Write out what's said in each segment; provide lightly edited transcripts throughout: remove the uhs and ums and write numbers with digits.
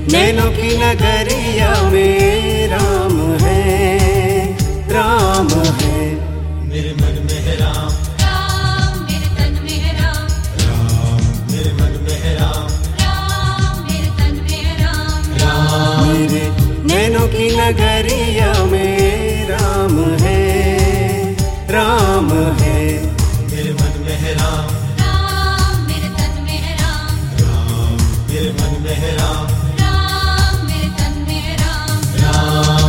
नैनों की नगरिया में राम है, राम है। मेरे मन में है राम, राम मेरे तन में है राम, राम मेरे मन में है राम, राम मेरे तन में है राम, राम मेरे नैनों की नगरिया में राम है, राम है। मेरे मन में है राम, राम मेरे तन में है राम, राम मेरे मन में है राम, राम मेरे तन में है राम, राम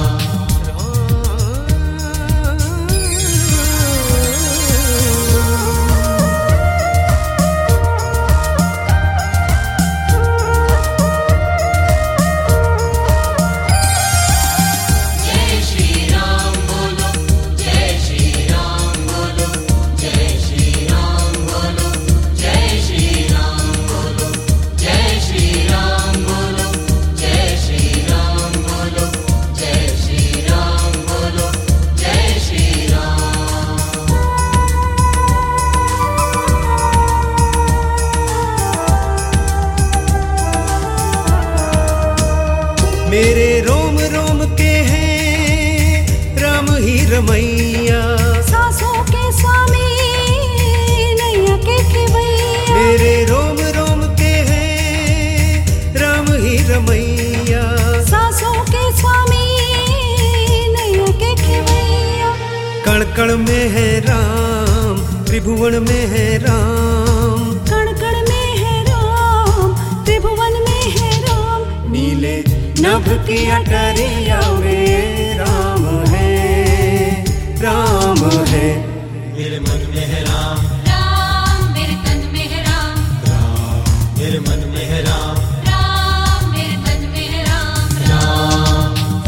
मेरे रोम रोम के हैं राम ही रमैया, सांसों के स्वामी नैया के खेवैया, मेरे रोम रोम के हैं राम ही रमैया। सांसों के स्वामी नैया के खेवैया, कण कण में है राम, त्रिभुवन में है राम, कण कण में है राम, त्रिभुवन में है राम, नीले नभ की अटरिया में राम है, राम है। मेरे मन में है राम, राम मेरे तन में है राम, राम मेरे मन में है राम, राम मेरे तन में है राम, राम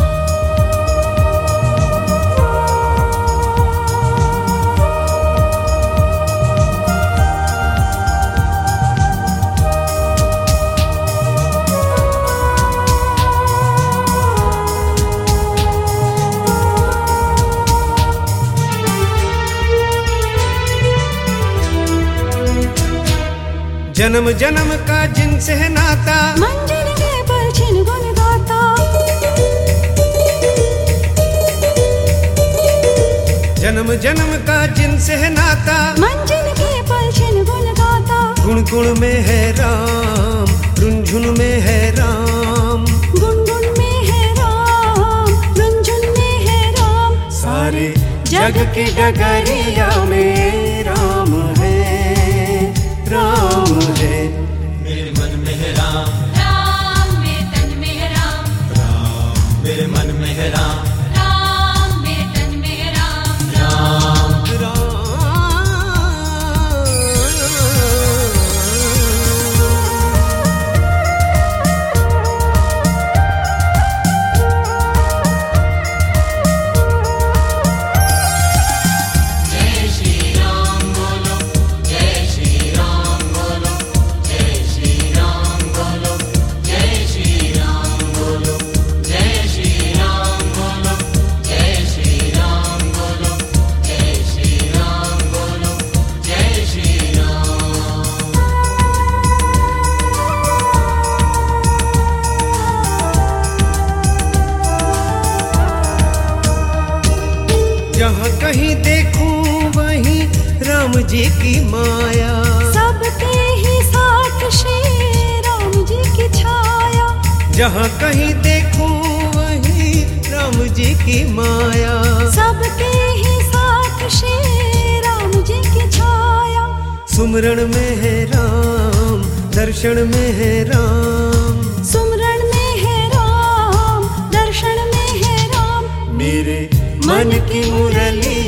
जन्म जन्म का जिनसे है नाता, मंजिल के पर छिन गुन गाता, जन्म जन्म का जिनसे है नाता, मंजिल के पर छिन गुन गाता, गुण गुण में है राम, रुंझुन में है राम, गुन गुन में है राम, रुंझुन में है राम, सारे जग की डगरिया में राम है, राम है। मेरे मन में है राम, राम मेरे तन में है राम, राम मेरे मन में है राम, राम मेरे तन में है राम, राम जय श्री राम बोलो, जय श्री राम बोलो, जय श्री राम बोलो, जय श्री राम बोलो, जय श्री राम बोलो, जय श्री राम बोलो, जय श्री राम बोलो, जय श्री राम। जहाँ कहीं देखूं वहीं राम जी की माया, सबके ही साथ श्री राम जी की छाया, जहाँ कहीं देखूं वहीं राम जी की माया, सबके ही साथ श्री राम जी की छाया, सुमरण में है राम, दर्शन में है राम, सुमरण में है राम, दर्शन में है राम, मेरे मन की मुरली